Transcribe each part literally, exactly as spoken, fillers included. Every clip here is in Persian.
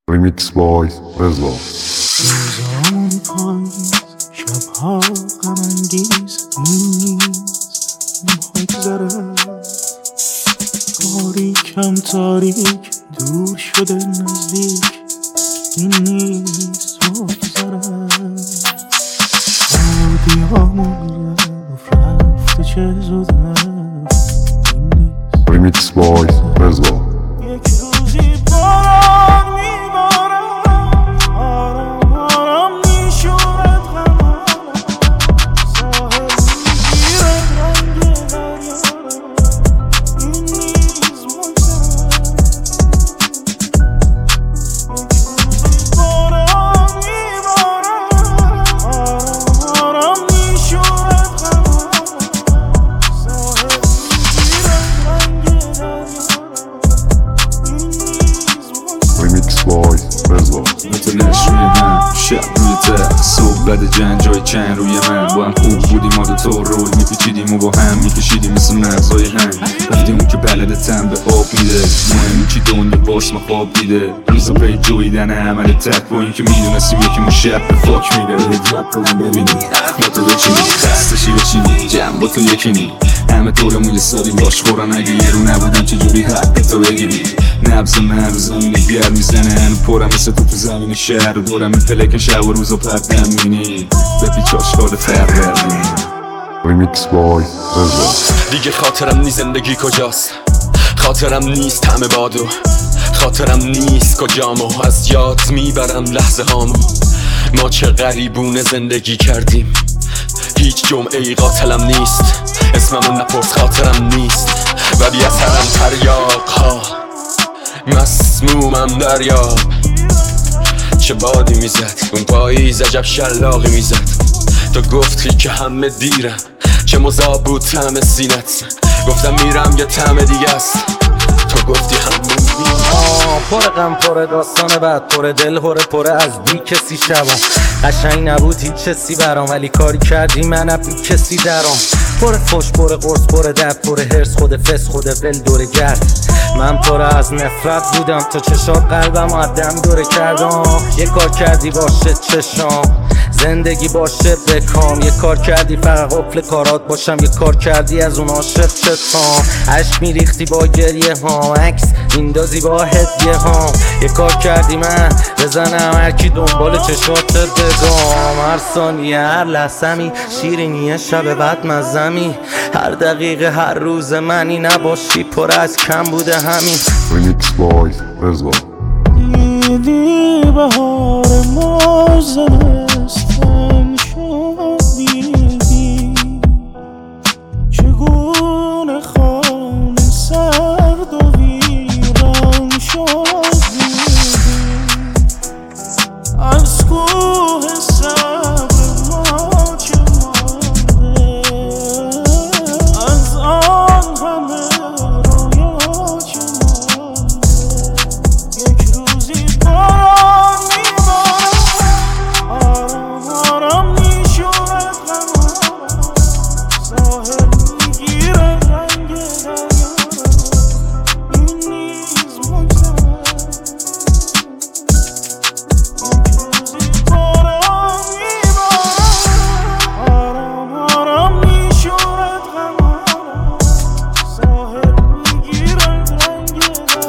ریمیکس بای رضا. روزامون پاییز، شبها غم انگیز، این نیست محاکزره. تاریکم تاریک، دور شده نزدیک، این نیست محاکزره. بادیامون رفت رفته چه زود رفت، این نیست. ریمیکس بای رضا. یک روزی باران میبارد، آرام آرام میشورد غمم، ساحل میگیرد رنگ دریا را، این نیز مگذرد. یک روزی باران میبارد، آرام آرام میشورد غمم، ساحل میگیرد رنگ دریا را. ریمیکس بای رضا. نتونش روی من، شب روی تک، صبح بد جنگ جای چند روی من. با هم خوب بودیم ما دوتا رول میپیچیدیم و با هم میکشیدیم مثل مغزای هم. وقتی اون که بلده تن به آب میده، مهم چی دنیا باش ما خواب دیده. روزا پی جویدن عمل تک، با این که میدونستیم یکی مو شب به فاک میده. هدرات رو ببینی ما تو بچینی، خستشی بچینی جمع با تو یکی نی. همه دورمون یه سالی باش خورن، اگه یه رو نبودم چجوری حق تو بگیری. نبض من رو زمین گرم میزنه، هنو پرم مثل تو تو زمین شهر. دورم این پلکن شب و روز و پردم مینی به پیچ آشکار فرقردی. ریمیکس بای رضا. دیگه خاطرم نیست زندگی کجاست، خاطرم نیست همه بادو، خاطرم نیست کجامو، از یاد میبرم لحظه هامو. ما چه غریبونه زندگی کردیم، هیچ جمعه ای قاتلم نیست. اسممو نپرس خاطرم نیست، ولی اثرم تریاق ها، مسمومم دریاب. چه بادی میزد اون پاییز، عجب شلاقی میزد. تو گفتی که همه دیرم، چه مذاب بود طعم سینت. گفتم میرم یه طعم دیگه است، تو گفتی همون میرم. پر غم پر داستان بد، پر دل هره پر از بی کسی شبم. قشنگ نبود هیچ چیزی برام، ولی کاری کردی من اب بی کسی درام. پر فش پر قرص پر درد پر هرس، خود فس خود ول دور گرد. من پر از نفرت بودم، تا چشات قلبم عدم دوره کردم. یه کار کردی باشه چشام، زندگی باشه بکام. یه کار کردی فقط قفل کارات باشم، یه کار کردی از اون عاشق شدم. عشق میریختی با گریه ها، عکس میندازی با هدیه ها. یه کار کردی من بزنم هرکی دنبال چشات بگم. هر ثانیه هر لحظمی شیرینیه شب بعد مزمی. هر دقیقه هر روز منی نباشی پر از کم بوده همین. ریمیکس بای رضا. دیدی بهار ما زمستان شد، دیدی چگونه خانه سرد و ویران شد، دیدی از کوه صبر ما چه مانده، از آن همه رویا چه مانده. یک روزی باران میبارد، آرام آرام میشورد غمم، ساحل میگیرد رنگ دریا را، این نیز مگذرد. یک روزی باران میبارد، آرام آرام میشورد غمم، ساحل میگیرد رنگ دریا،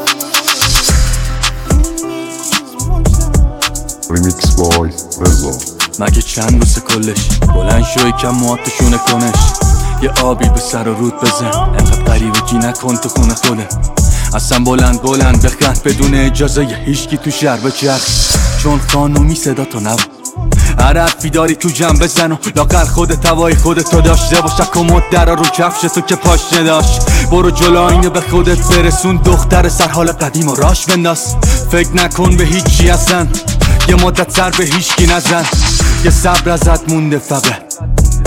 این نیز مگذرد. ریمیکس بای رضا. مگه چند واسه کلش، بلند شو یکم موهاتو کنش. یه آبی به سر و رود بزن، انقدر غریبگی نکن تو خونه خوله. اصلا بلند بلند بخند بدون اجازه یه هیچکی تو شهر بچرخ، چون خانومی صدا تو نبود. هر حرفی داری تو جمع بزن و لاغر خودت هوای خودتو داشته باش. کمد درا رو کفش تو که پاش نداشت، برو جلو اینو به خودت برسون. دختر سر حال قدیم و راش بنداز، فکر نکن به هیچی اصلا. یه مدت سر به هیچکی نزن، یه صبر ازت مونده فقط.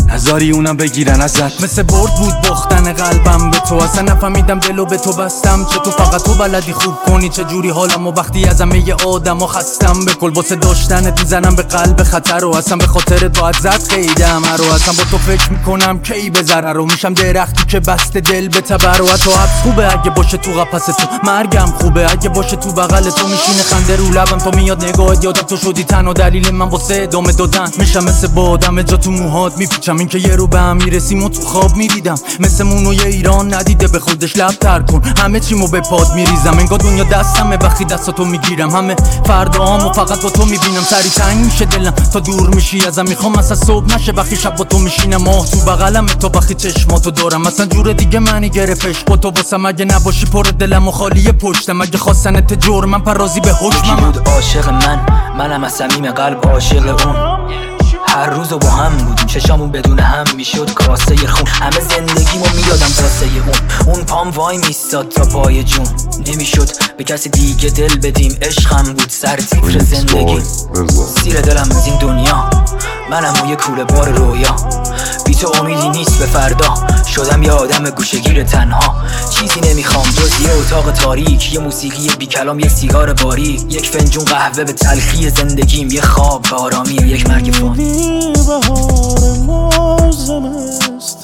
هزاری اونم بگیرن ازت. مثل برد بود باختن قلبم به تو، اصلا نفهمیدم دلو به تو بستم. چه تو فقط تو بلدی خوب کنی چه جوری حالم و وقتی از همه آدم و خستم. به کل واسه داشتنت میزنم به قلب خطر و اصلا به خاطرت باید زد قیدم رو. اصلا با تو فکر میکنم کی به ضرر رو میشم درختی که بست دل به تبر. و تو حبس خوبه اگه باشه تو قفس تو، مرگم خوبه اگه باشه تو بغل تو. میشینه خنده رو لبم تا میاد نگاهت، یادم تو شدی تنها دلیل من واسه ادامه دادن. میشم مثل بادم جا تو موهات میپیچم، این که یه رو به هم میرسیم و تو خواب میدیدم. مثل مونوی ایران ندیده به خودش لب تر کن، همه چیمو به پاد میریزم. انگار دنیا دستمه وقتی دستاتو میگیرم، همه فرداهامو فقط با تو میبینم. سری تنگ میشه دلم تا دور میشی ازم، میخوام اصلا صبح نشه وقتی شب با تو میشینم. ماه تو بغلم تو وقتی چشماتو دارم، اصلا جور دیگه منی گرفتش با تو واسم. اگه نباشی پر دلم و خالی پشتم، اگه خواستنت جور من پرازی به حکمم. بود عاشق من، منم از صمیم قلب عاشق اون. هر روز با هم بودیم، چشامون بدون هم میشد کاسه خون. همه زندگیمو میدادم واسه اون، اون پام وای میستاد تا پای جون. نمیشد به کسی دیگه دل بدیم، عشقم بود سر تیتر زندگی. سیر دلم از این دنیا، منم و یه کوله بار رویا. بی تو امیدی نیست به فردا، شدم یه آدم گوشه‌گیر تنها. چیزی نمیخوام جز یه اتاق تاریک، یه موسیقی بی کلام، یه سیگار باری، یک فنجون قهوه به تلخی زندگیم، یه خواب به آرامی، یک مرگ فانی. بهار ما زمستان